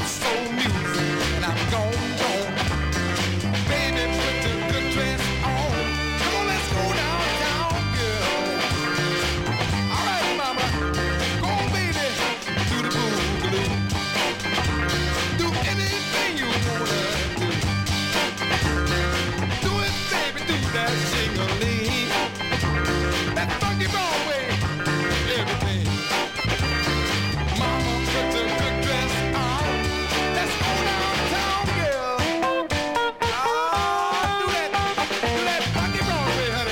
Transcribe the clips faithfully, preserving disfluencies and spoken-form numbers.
soul music, and I'm gone, gone. Baby, put the good dress on. Come on, let's go downtown, girl. All right, mama, go on, baby, do the boogaloo. Do anything you wanna do. Do it, baby, do that sing-a-ling. That funky Broadway, everything. Mama, put the good dress on. Let's go downtown, girl. Ah, do that, do that funky Broadway, honey.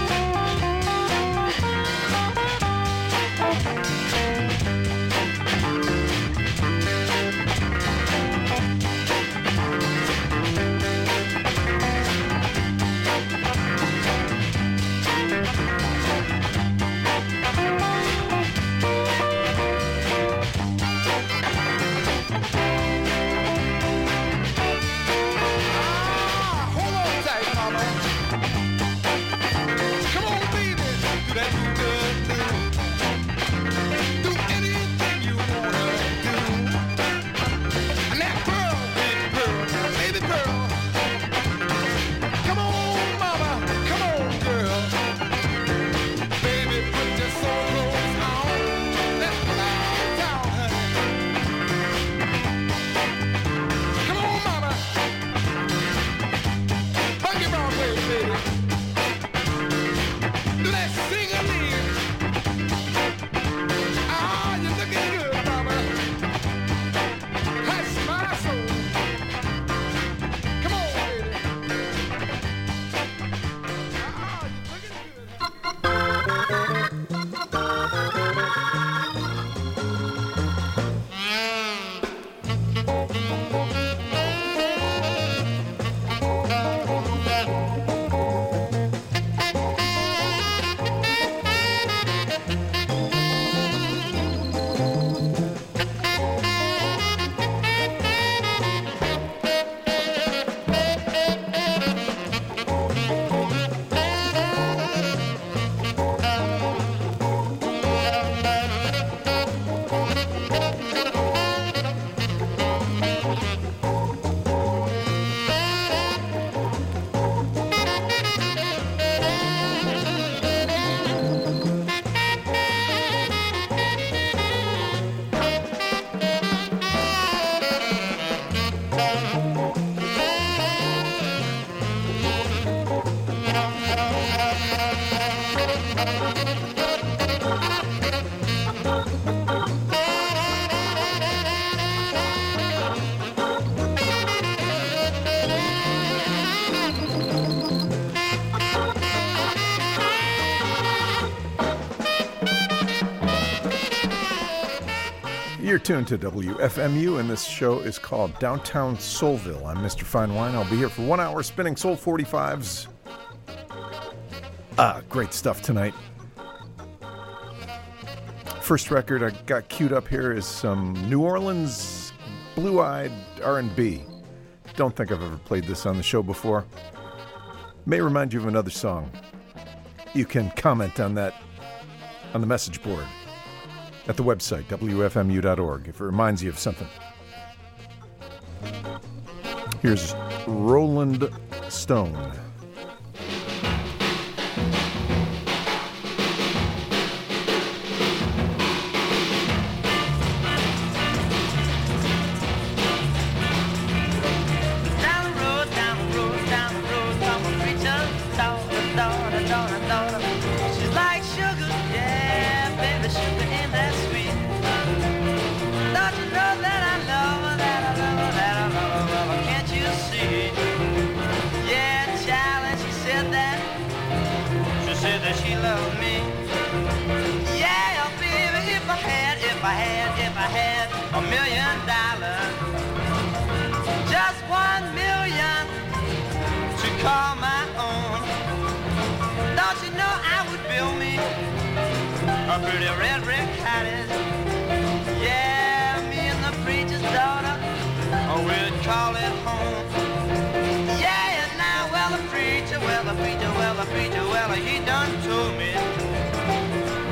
Ah, hold on tight, mama. Come on, baby, do that good do. Do anything you wanna do. And that pearl, big pearl, baby pearl. Come on, mama, come on, girl. Baby, put your soul clothes on. Let's go downtown, honey. Come on, mama. Funky Broadway, baby. Do that sing-a-ling. Ah, you're looking good, mama. Hush my soul. Come on, baby. Ah, you're looking good. You're tuned to W F M U, and this show is called Downtown Soulville. I'm Mister Fine Wine. I'll be here for one hour spinning Soul forty-fives. Ah, great stuff tonight. First record I got queued up here is some New Orleans blue-eyed R and B. Don't think I've ever played this on the show before. May remind you of another song. You can comment on that on the message board at the website, W F M U dot org, if it reminds you of something. Here's Roland Stone. If I had, if I had a million dollars, just one million to call my own, don't you know I would build me a pretty red brick cottage? Yeah, me and the preacher's daughter, oh, we'd call it home. Yeah, now, well, the preacher, well, the preacher, well, the preacher, well, he done told me.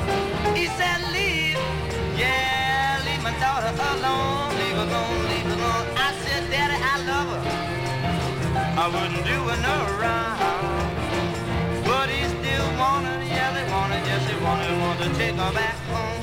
He said, leave, yeah, leave my daughter alone, leave her alone, leave her alone. I wouldn't do it no wrong. But he still wanted, yeah, they wanted, yes, they wanted, wanted to take her back home.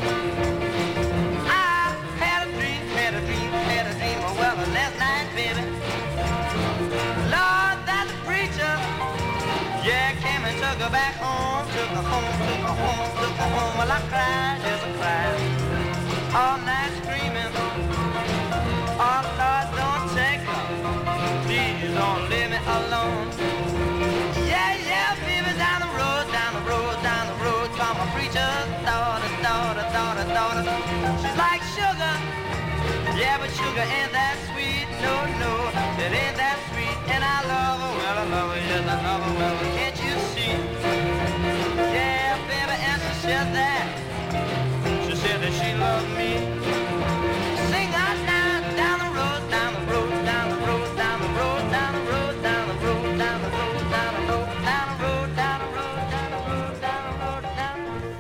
I had a dream, had a dream, had a dream, oh, well, last night, baby. Lord, that the preacher, yeah, came and took her back home, took her home, took her home, took her home. Well, I cried, yes, I cried, all night screaming. Oh, Lord, don't take her, please don't leave me alone. Yeah, yeah, baby, down the road, down the road, down the road, come a preacher's daughter, daughter, daughter, daughter. She's like sugar, yeah, but sugar ain't that sweet, no, no, it ain't that sweet. And I love her, well, I love her, yes, I love her, well, can't you see? Yeah, baby, and she said that, she said that she loved me. Sing out now, down the road, down the road, down the road, down the road, down the road, down the road, down the road, down the road, down the road, down the road, down the road, down the road, down the road.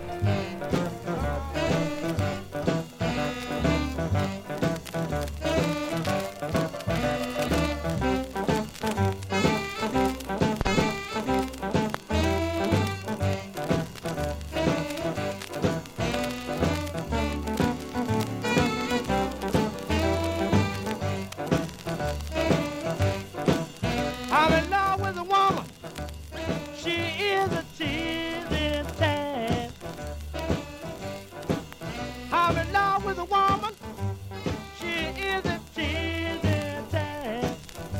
I'm in love with a woman. She is a teasing tad. I'm in love with a woman. She is a teasing tad.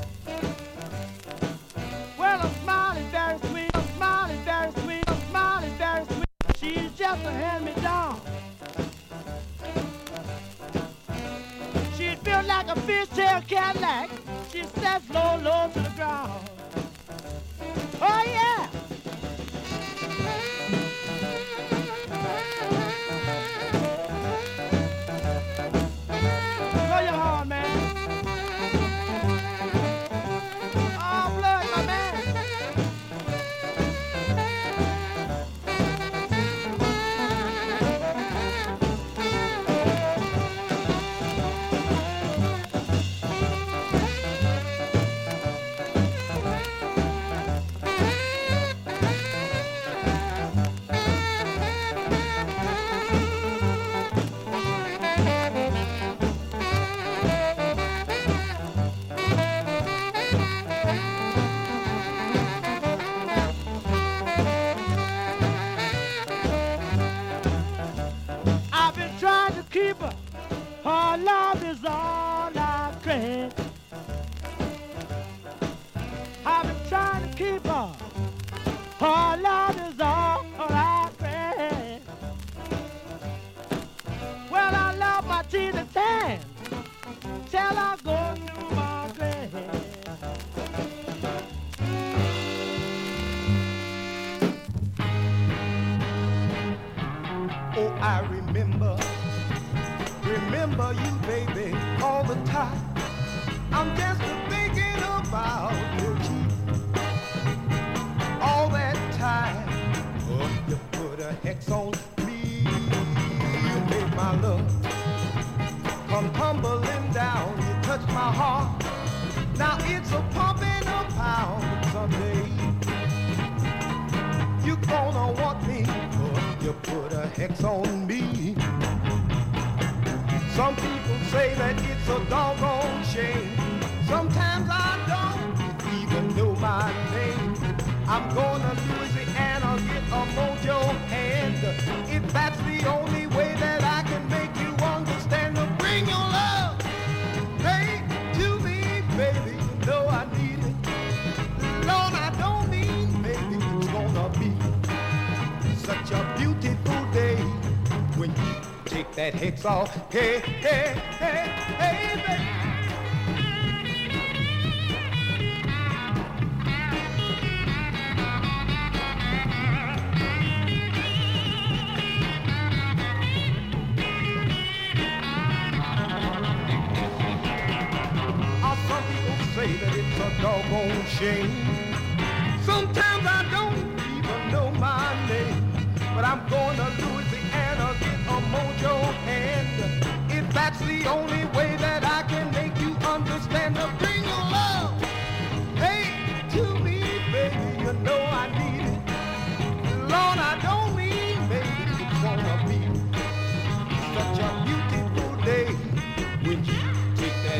Well, a smile is very sweet. A smile is very sweet. A smile is very sweet. She's just a hand-me-down. She's built like a fishtail Cadillac. She steps low, low to the ground. Oh, yeah. Blow your horn, man. Oh, blow it, my man. I've been trying to keep her. Her love is all I crave. I've been trying to keep her. Her love is all I crave. Well, I love my teeth and tan till I go to my grave. Oh, I remember, remember you, baby, all the time. I'm just thinking about your cheek. All that time, oh, you put a hex on me. You made my love come tumbling down. You touched my heart. Now it's a pumping a pound someday. You gonna want me, oh, you put a hex on me. Some people say that it's a doggone shame. Sometimes I don't even know my name. I'm going to Louisiana, get a mojo hand. If that's the only way that I can make you understand, to bring your love, hey, to me, baby. You know I need it. Lord, I don't mean maybe it's gonna be such a beautiful day when you take that hex off. Hey, hey, hey, hey, baby. Some people say that it's a doggone shame. Sometimes I don't even know my name, but I'm going to Louisiana, get a mojo hand. If that's the only way that I can make you understand, to bring your love, hey,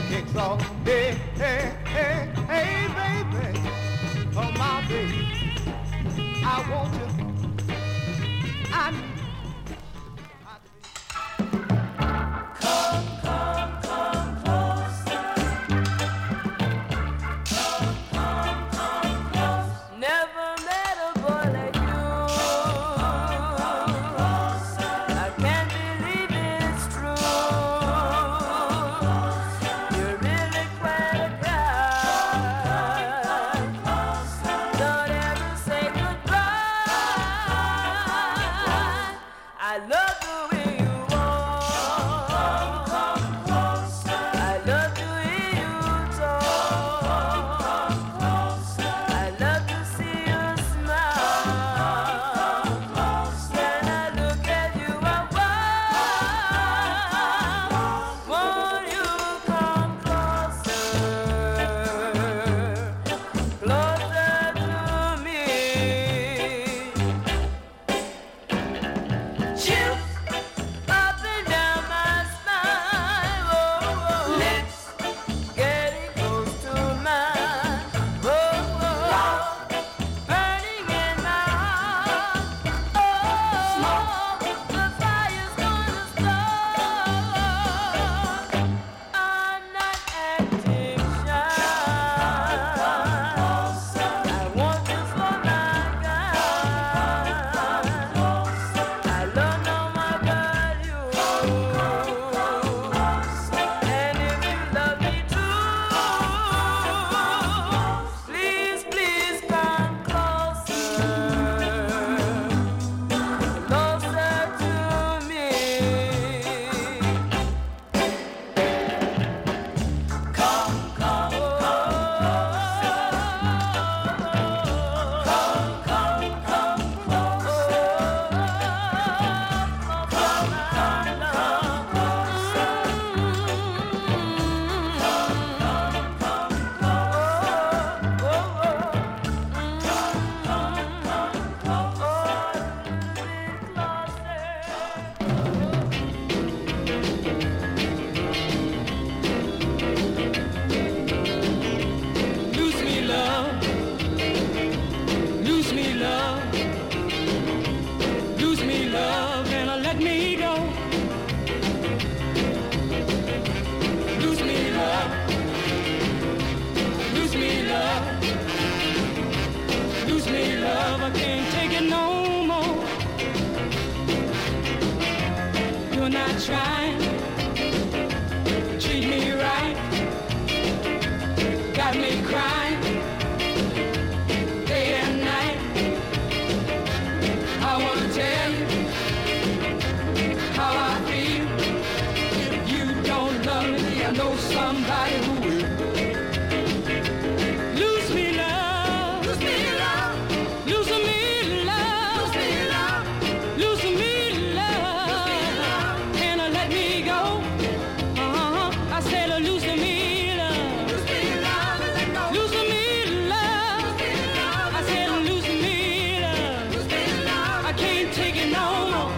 kicks off. Hey, hey, hey, hey, baby, oh my baby, I want you. I need Come, come, come closer. Come, come, come close. Never met a boy like you. Come closer. I can't believe it's true. You're really quite a guy. Don't ever say goodbye. I love the way you walk. Come closer. I love the way you talk. Come closer. I love to see you smile. Come closer. When I look at you, I want, won't you come closer, closer to me? Chills up and down my spine. Oh, oh. Lips getting close to mine. Oh, oh. Burning in my heart. Oh, the fire's gonna start. I'm not acting shy. I want you for my guy. I love no more but you. And if you love me too, please, please come closer, closer to me. Come, come, come closer. Come, come, come closer. Come, come, come closer. Lose me, love. Lose me, love. Lose me, love, and uh, let me go. Lose me, love. Lose me, love. Lose me, love. I can't take it no more. You're not trying to treat me right. Got me crying day and night. I wanna tell you how I feel. If you don't love me, I know somebody who will. Lose me, love. Lose me, love. Lose me, love. Lose me, love. Lose me, love. Can I let me go? Uh-huh. I said, uh, lose me, love. Lose me, love. Lose me, love. I said, lose me, love. I can't take it no more.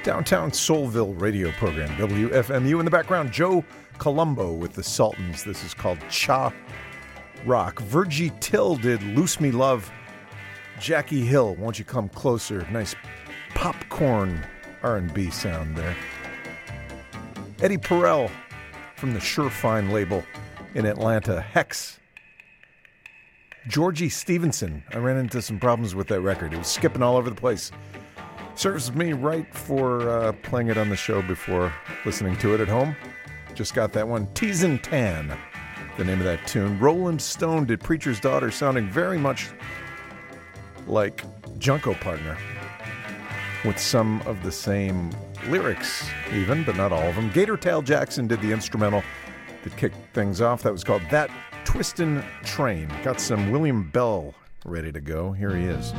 Downtown Soulville radio program, W F M U. In the background, Joe Colombo with the Sultans. This is called Cha Rock. Virgie Till did Loose Me Love. Jackie Hill, Won't You Come Closer? Nice popcorn R and B sound there. Eddie Perel from the Surefine label in Atlanta, Hex. Georgie Stevenson. I ran into some problems with that record. It was skipping all over the place. Serves me right for uh, playing it on the show before listening to it at home. Just got that one. Tease and Tan, the name of that tune. Rolling Stone did Preacher's Daughter, sounding very much like Junko Partner, with some of the same lyrics even, but not all of them. Gator Tail Jackson did the instrumental that kicked things off. That was called That Twistin' Train. Got some William Bell ready to go. Here he is.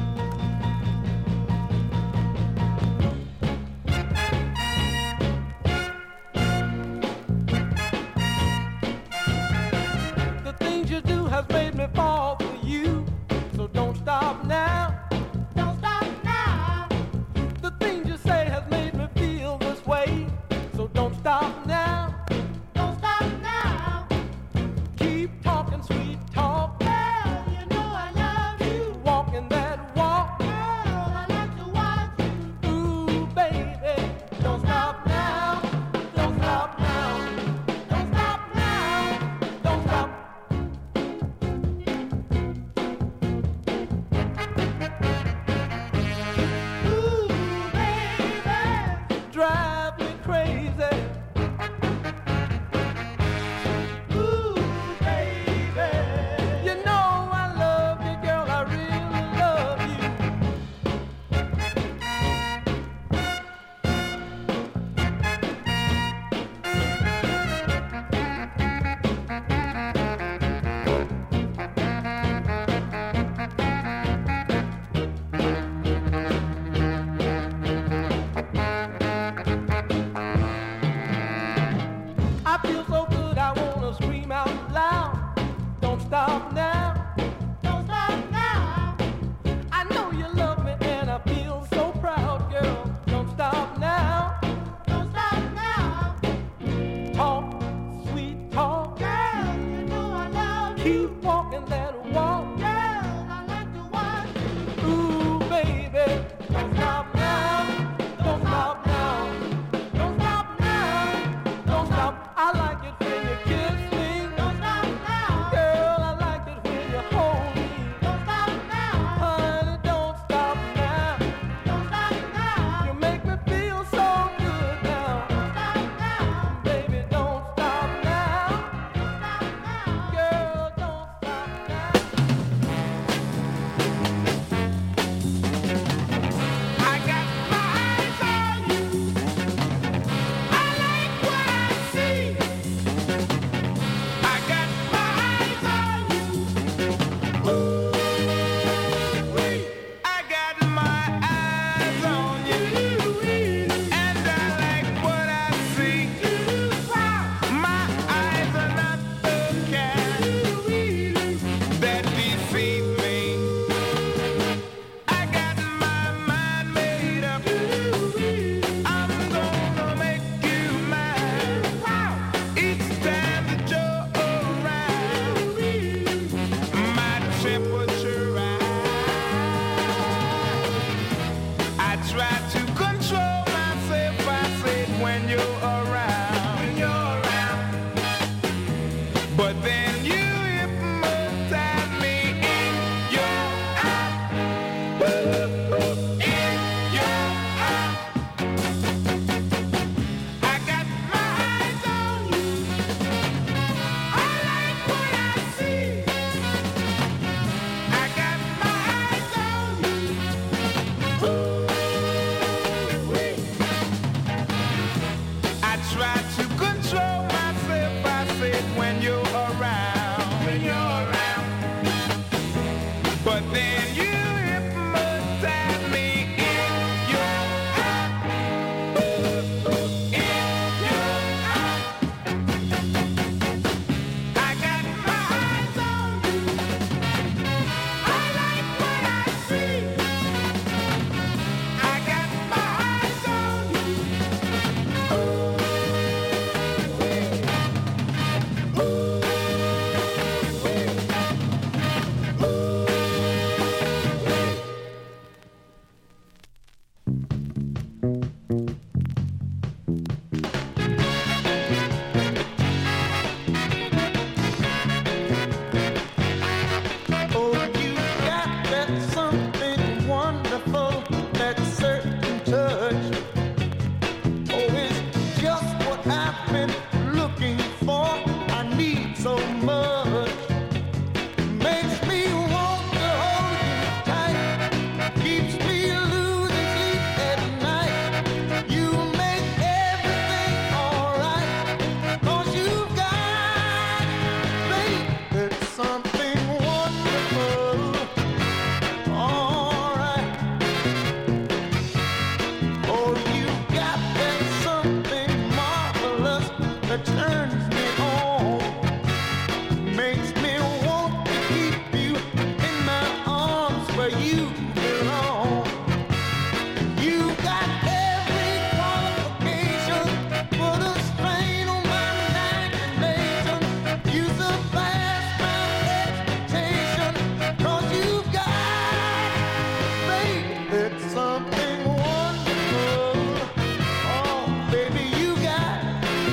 It's something wonderful. Oh, baby, you got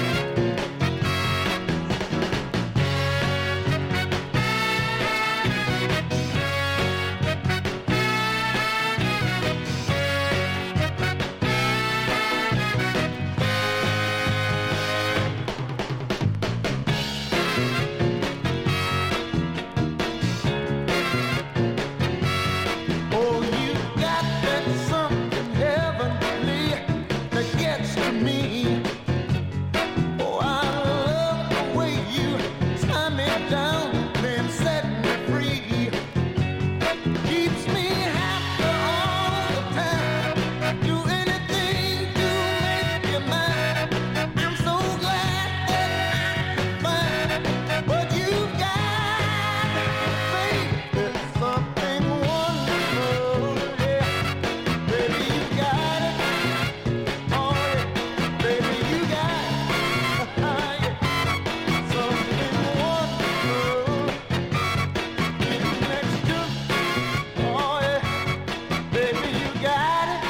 Oh, you got that something heavenly that gets to me. Oh, I love the way you tie me down, then set me free. Keeps me happy all the time. Do anything to make you mine. I'm so glad that I can find what you got. Baby, it's something wonderful. Yeah, baby, you got it. Oh, yeah, baby, you got it. Yeah, something wonderful. Get next to me. Oh, yeah, baby, you got it.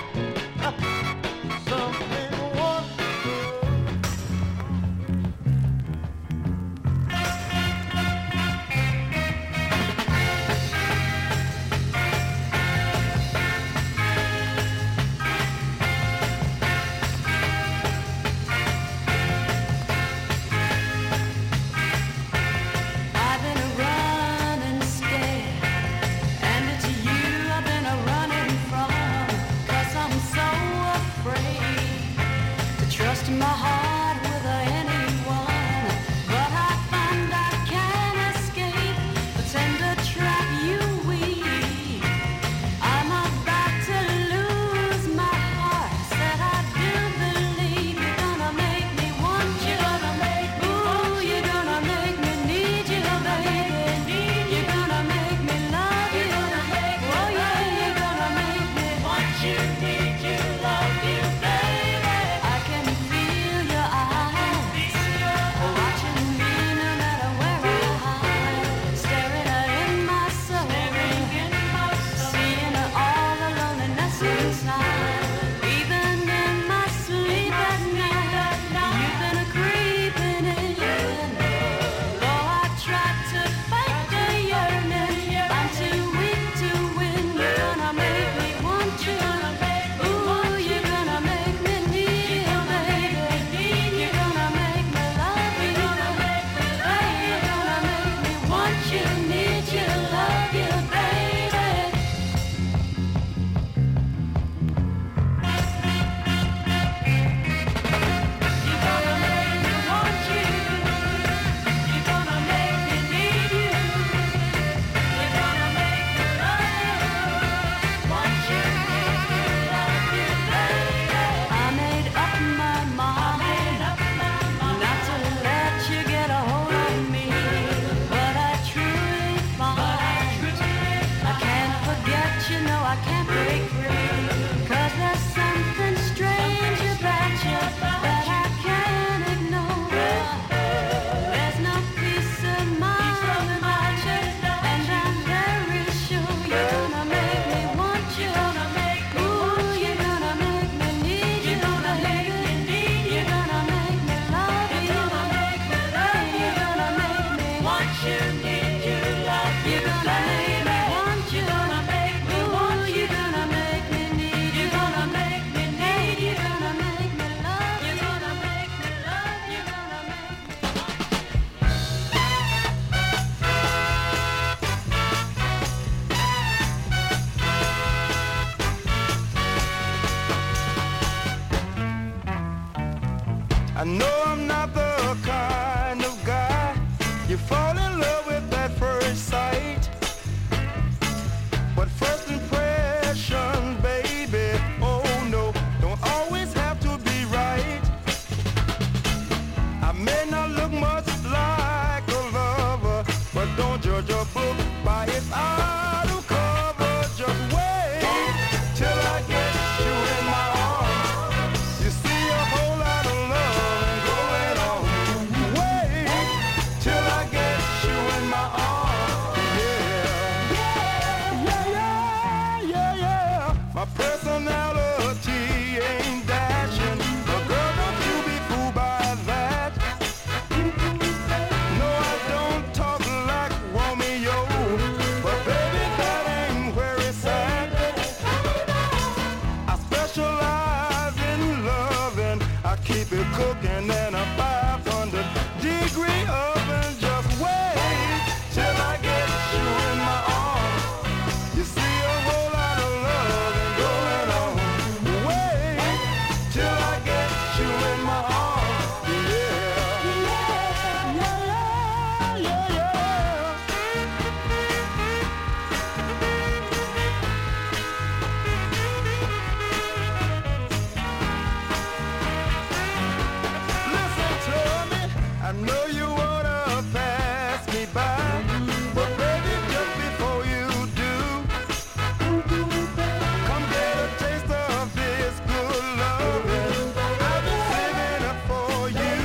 Something wonderful. I've been a running scared, and it's you I've been a running from, 'cause I'm so afraid to trust my heart with anyone. But I find I can't escape the tender trap you weave. I'm about to lose my heart. Said I do believe you're gonna make me want you. Ooh, you're gonna make me need you, baby. You're gonna make me love you. Oh yeah, you're gonna make me want you, need you, love you, baby. I can feel your eyes watching me no matter where I hide, staring out in my soul, seeing all the loneliness inside. Even in my sleep at night, you've been a creeping in. Though I tried to fight the yearning, I'm too weak to win. You're gonna make me want you. Ooh, you're gonna make me need you, baby. You're gonna make me love you. Hey, you're gonna make me want you, need you, love you, baby. You're gonna make me want you. You're gonna make me need you. You're gonna make me love you. Want you, need you, love you, baby. I made up my mind not to let you get a hold of me, but I truly find I can't forget you, no, I can't break free. 'Cause there's something strange about you that I can't ignore. There's no peace of mind about you, and I'm very sure you're gonna make me want you. Ooh, you're gonna make me need you, baby. You're gonna make me love you. Hey, you're gonna make me want you, need you, love you. You're gonna make me want you. Ooh, you're gonna make me need you. You're gonna make me need you. You're gonna make me love you. You're gonna make me love you. You're gonna make me I know I'm not the kind of guy you fall in love with at first sight. But first impression, baby, oh no, don't always have to be right. I may not look much like a lover, but don't judge a book by its outer cover. Just wait till I get you in my arms. You see a whole lot of love going on. Wait till I get you in my My personality ain't dashing, but girl, don't you be fooled by that. No, I don't talk like Romeo, but baby, that ain't where it's at. I specialize in loving, I keep it cooking in a five hundred degree oven. Just wait till I get you in my arms. You see a whole lot of loving going on. Wait till I get you in my arms. Yeah, yeah, yeah, yeah, yeah. Listen to me, I know you wanna pass me by, but baby, just before you do, come get a taste of this good loving. I've been saving it for you.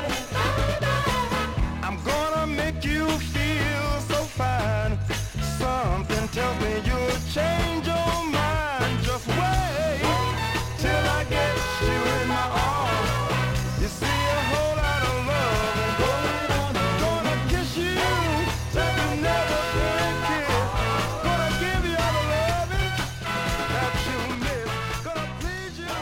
I'm gonna make you feel so fine. Something tells me you'll change your mind. Just wait till I get you in my arms. You see a whole lot of love going on. Gonna kiss you like you never been kissed. Gonna give you all the loving that you miss. Gonna please you.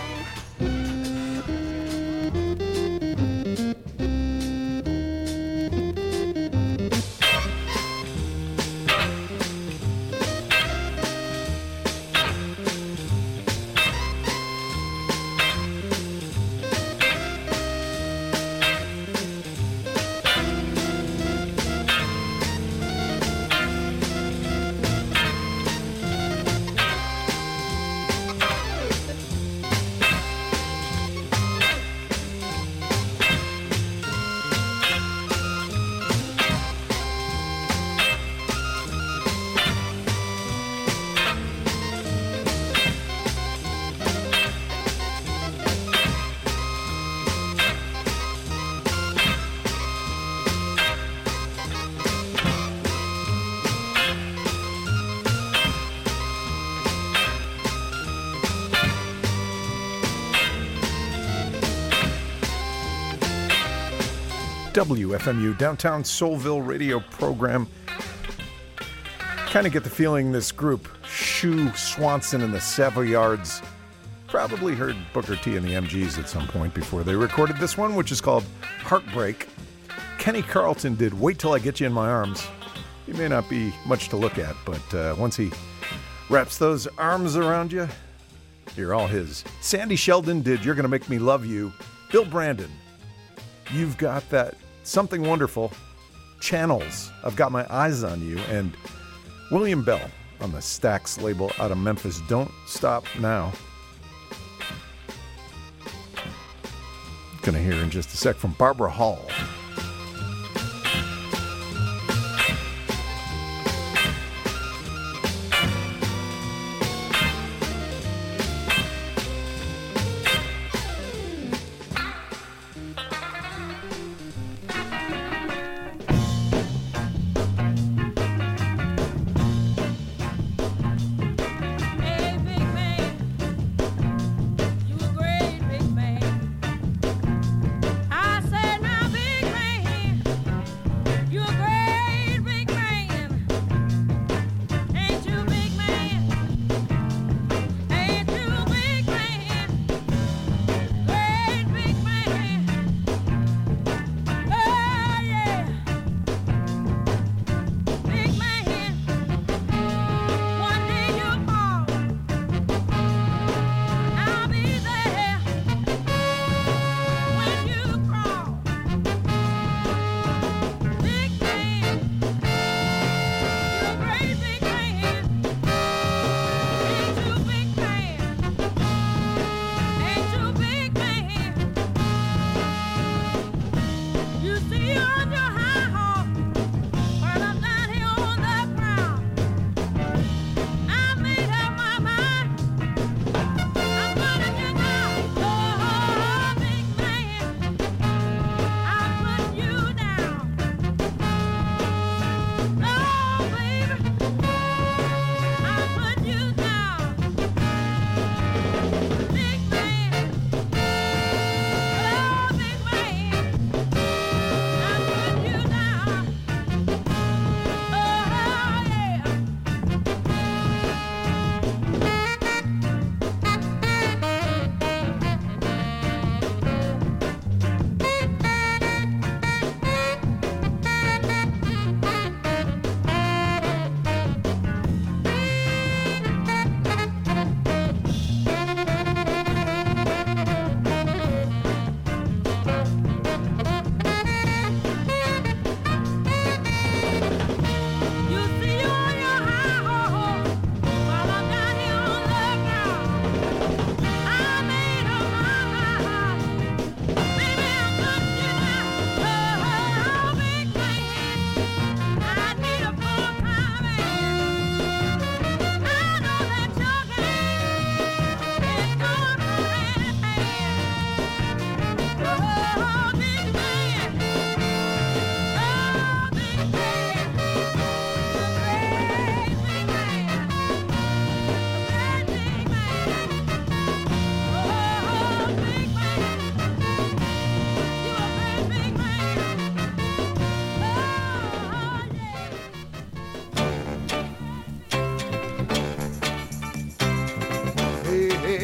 W F M U, Downtown Soulville radio program. Kind of get the feeling this group, Shue Swanson and the Savoyards, probably heard Booker T and the M Gs at some point before they recorded this one, which is called Heartbreak. Kenny Carlton did Wait Till I Get You in My Arms. He may not be much to look at, but uh, once he wraps those arms around you, you're all his. Sandy Sheldon did You're Gonna Make Me Love You. Bill Brandon, You've Got That Something Wonderful. Channels, I've Got My Eyes on You. And William Bell on the Stax label out of Memphis, Don't Stop Now. Gonna hear in just a sec from Barbara Hall. Hey, big man, you a great big man. I said, now, big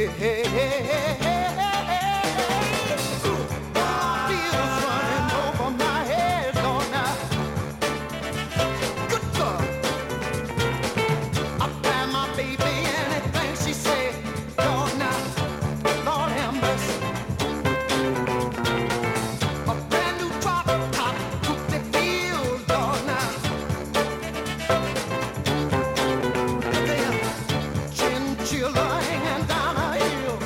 Feels running over my head, Lord, now. Good God. I find my baby, anything she say, Lord, now. Lord have mercy. A brand new drop top, Tutti feels, Lord, now. Then chinchilla hanging down a hill.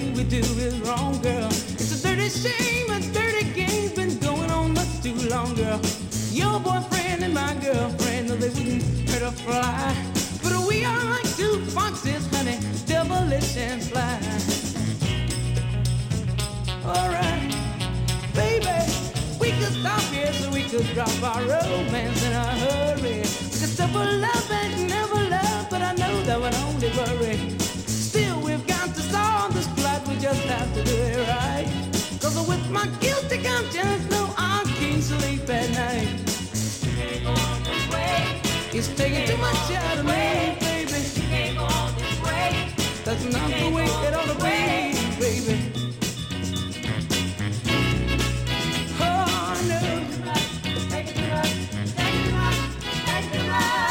everything we do is wrong, girl. It's a dirty shame, a dirty game's been going on much too long, girl. Your boyfriend and my girlfriend, no, they wouldn't hurt a fly. But we are like two foxes, honey, devilish and sly. Alright, baby, we could stop here so we could drop our romance in a hurry. Cause simple love ain't never love, but I know that would only worry. Still, we've got to solve this plot, we just have to do it right. Cause with my guilty conscience, no, I can't sleep at night. Can't go on this way. It's taking too much out of me, baby. Can't go on this way. That's not the way it ought to be, baby. Oh, no. Take it to us, take it to us, take it to us.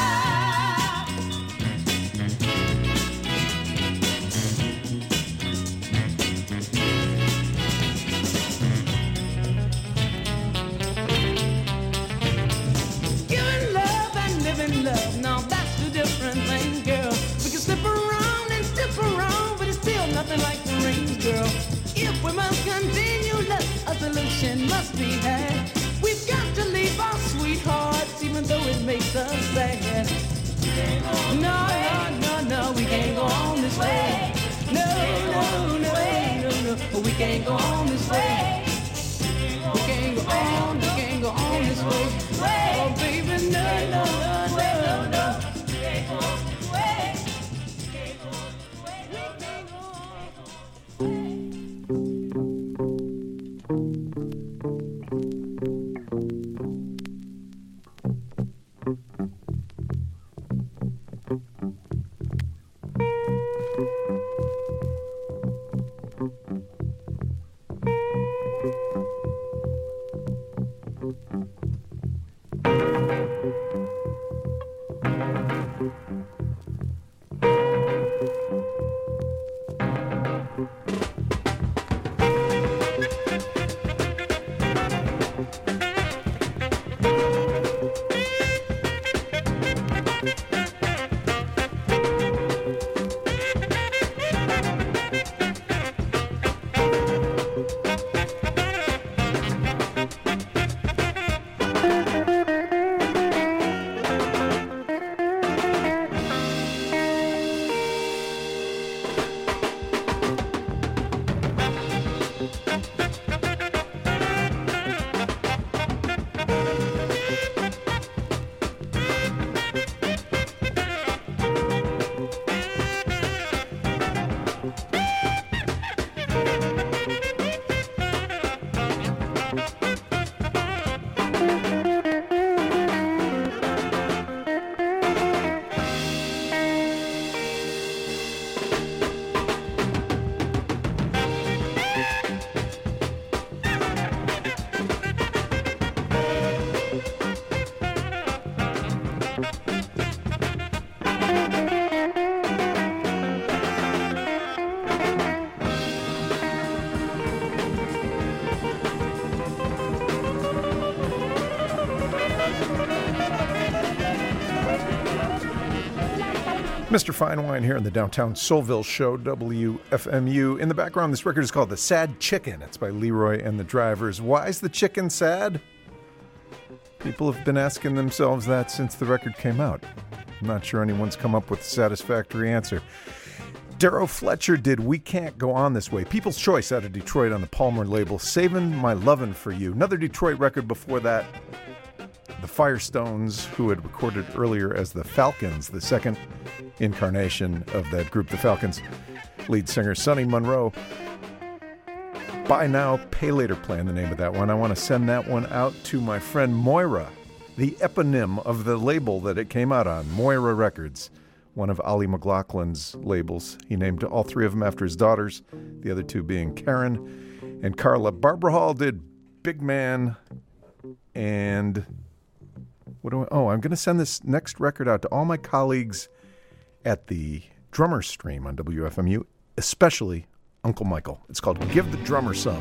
Love, now that's two different things, girl. We can slip around and step around, but it's still nothing like the rings, girl. If we must continue, let a solution must be had. We've got to leave our sweethearts, even though it makes us sad. No, no, no, no, we can't go on this way. No, no, no, no, no, we can't go on this way. We can't go on, we can't go on this way. Oh, baby, no, no, no, no, no. We can't go on this way. We can't go on this way. We can't go on Mister Fine Wine here in the downtown Soulville show, W F M U. In the background, this record is called The Sad Chicken. It's by Leroy and the Drivers. Why is the chicken sad? People have been asking themselves that since the record came out. I'm not sure anyone's come up with a satisfactory answer. Darrow Fletcher did We Can't Go On This Way. People's Choice out of Detroit on the Palmer label. Savin' My Lovin' For You. Another Detroit record before that. The Firestones, who had recorded earlier as the Falcons, the second incarnation of that group, the Falcons. Lead singer Sonny Monroe. Buy Now, Pay Later Plan, the name of that one. I want to send that one out to my friend Moira, the eponym of the label that it came out on, Moira Records, one of Ollie McLaughlin's labels. He named all three of them after his daughters, the other two being Karen and Carla. Barbara Hall did Big Man and... What do I, oh, I'm going to send this next record out to all my colleagues at the Drummer Stream on W F M U, especially Uncle Michael. It's called Give the Drummer Some.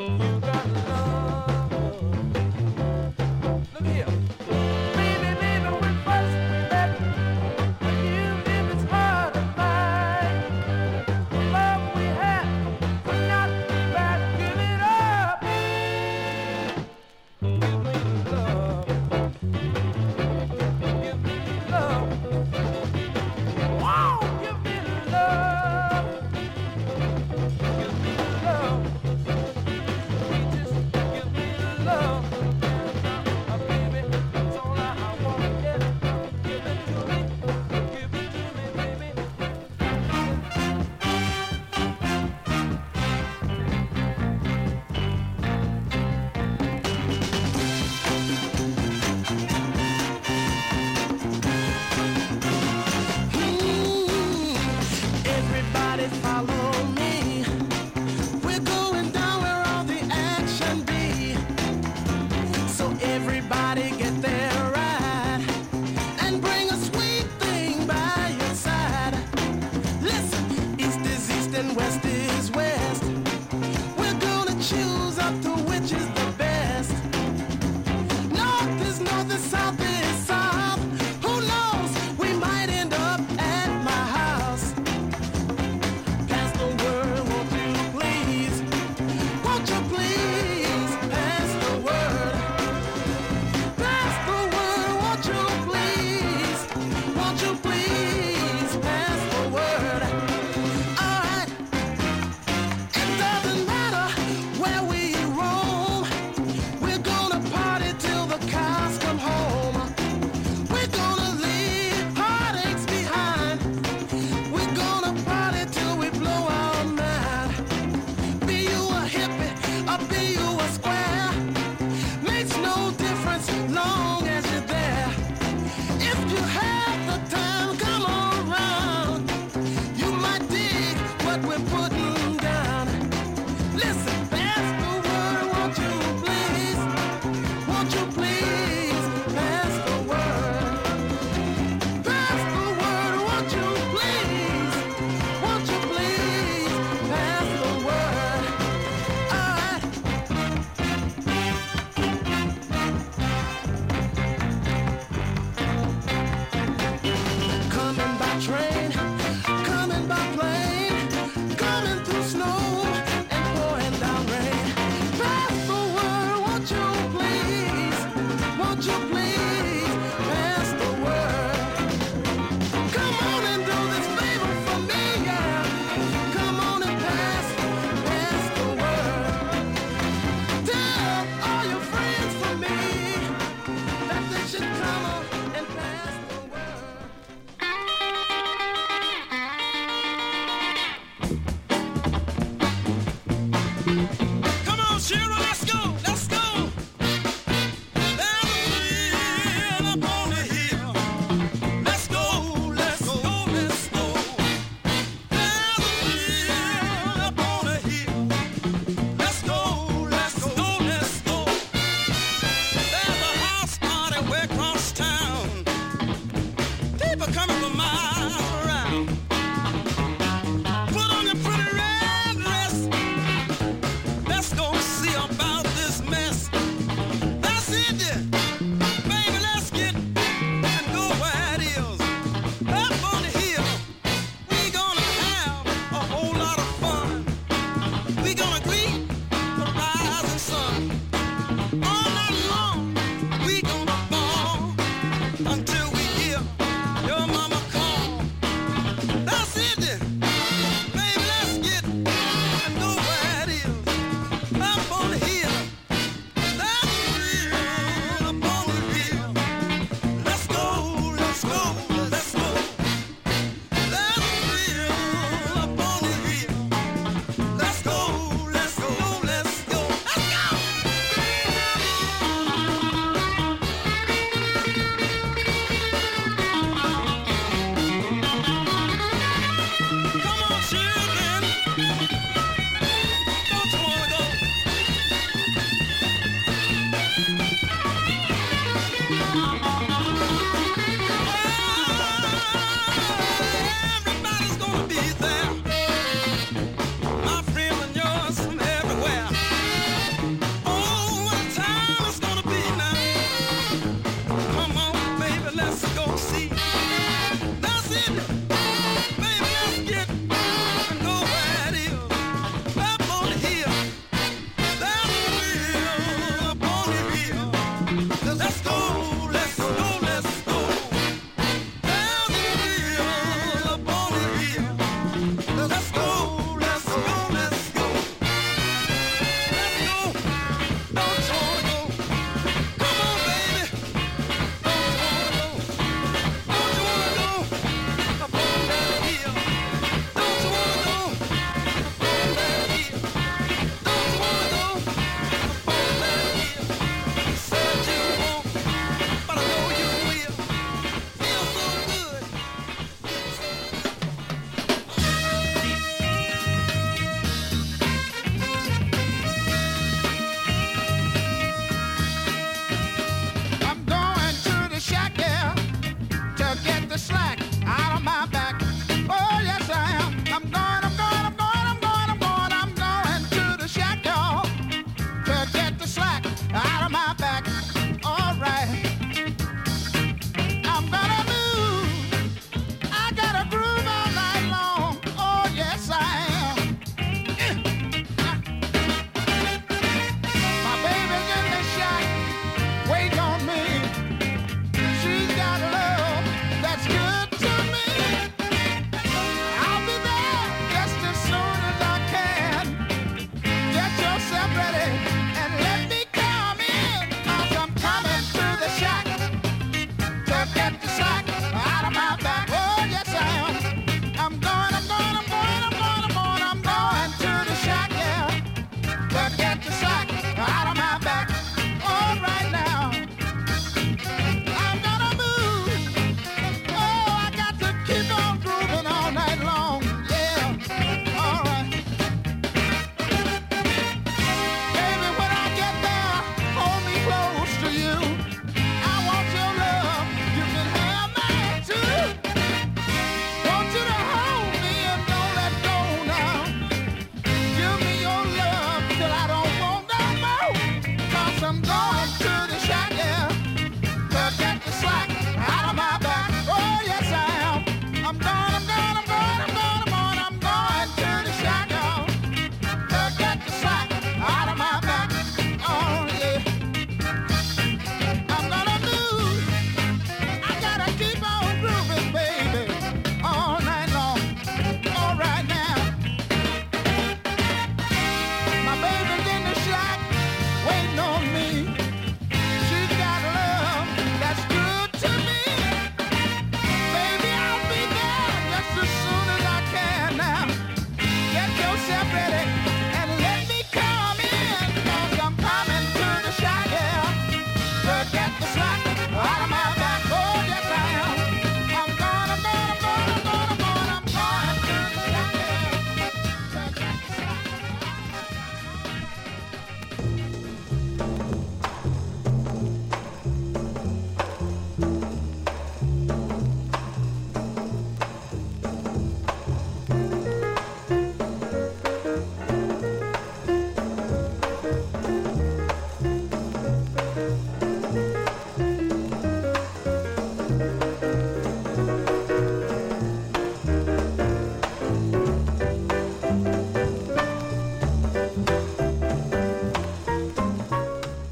Give me love.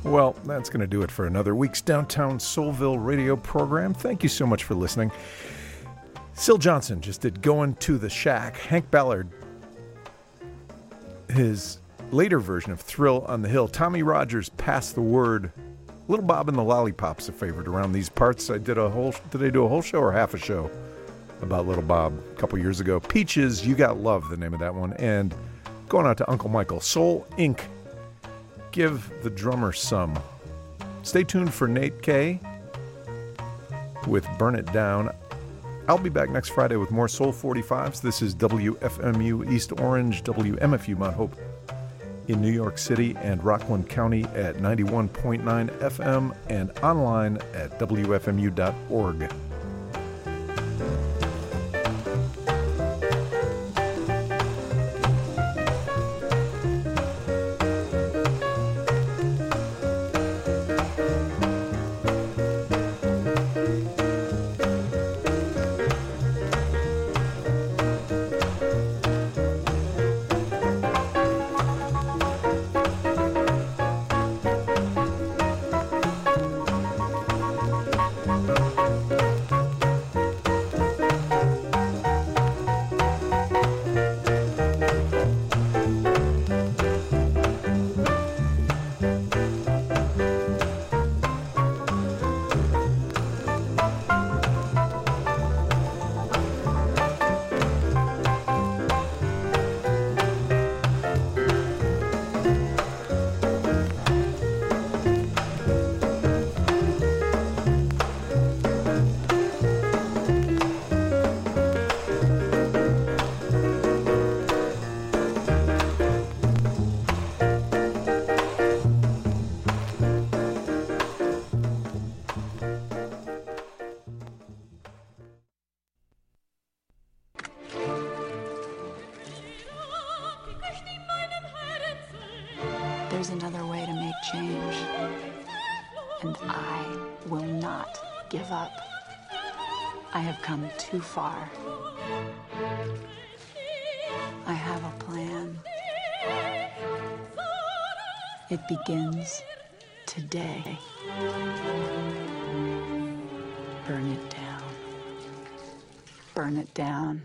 Well, that's going to do it for another week's Downtown Soulville radio program. Thank you so much for listening. Syl Johnson just did Going to the Shack. Hank Ballard, his later version of Thrill on the Hill. Tommy Rogers, Pass the Word. Little Bob and the Lollipops, a favorite around these parts. I did a whole, did I do a whole show or half a show about Little Bob a couple years ago? Peaches, You Got Love, the name of that one. And going out to Uncle Michael, Soul Incorporated. Give the Drummer Some. Stay tuned for Nate K with Burn It Down. I'll be back next Friday with more Soul forty-fives. This is W F M U East Orange, W M F U Mount Hope in New York City and Rockland County at ninety-one point nine F M and online at W F M U dot org. There's another way to make change, and I will not give up. I have come too far. I have a plan. It begins today. Burn it down. Burn it down.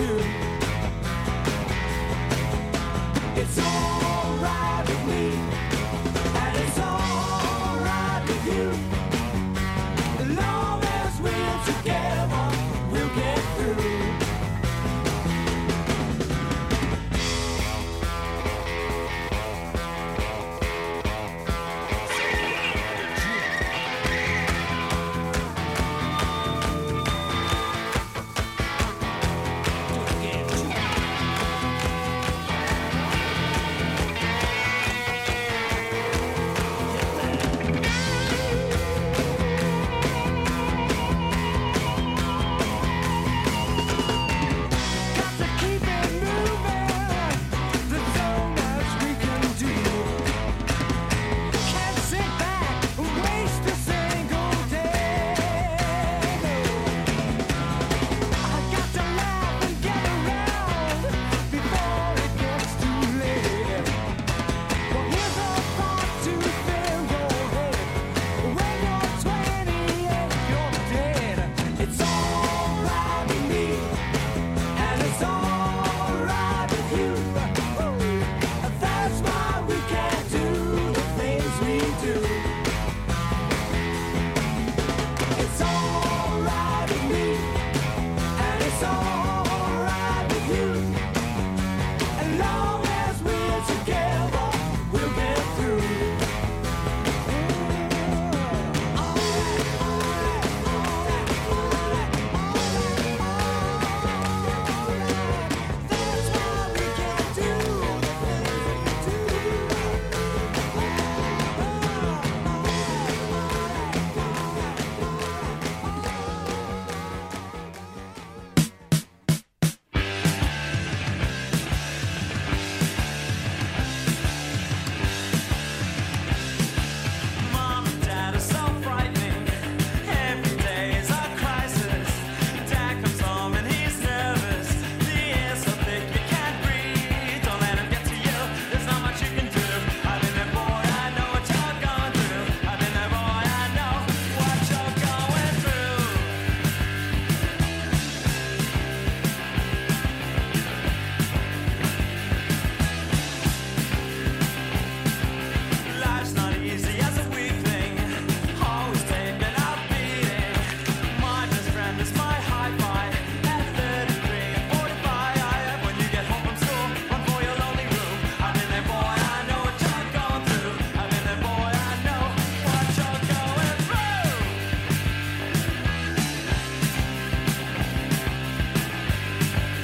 do.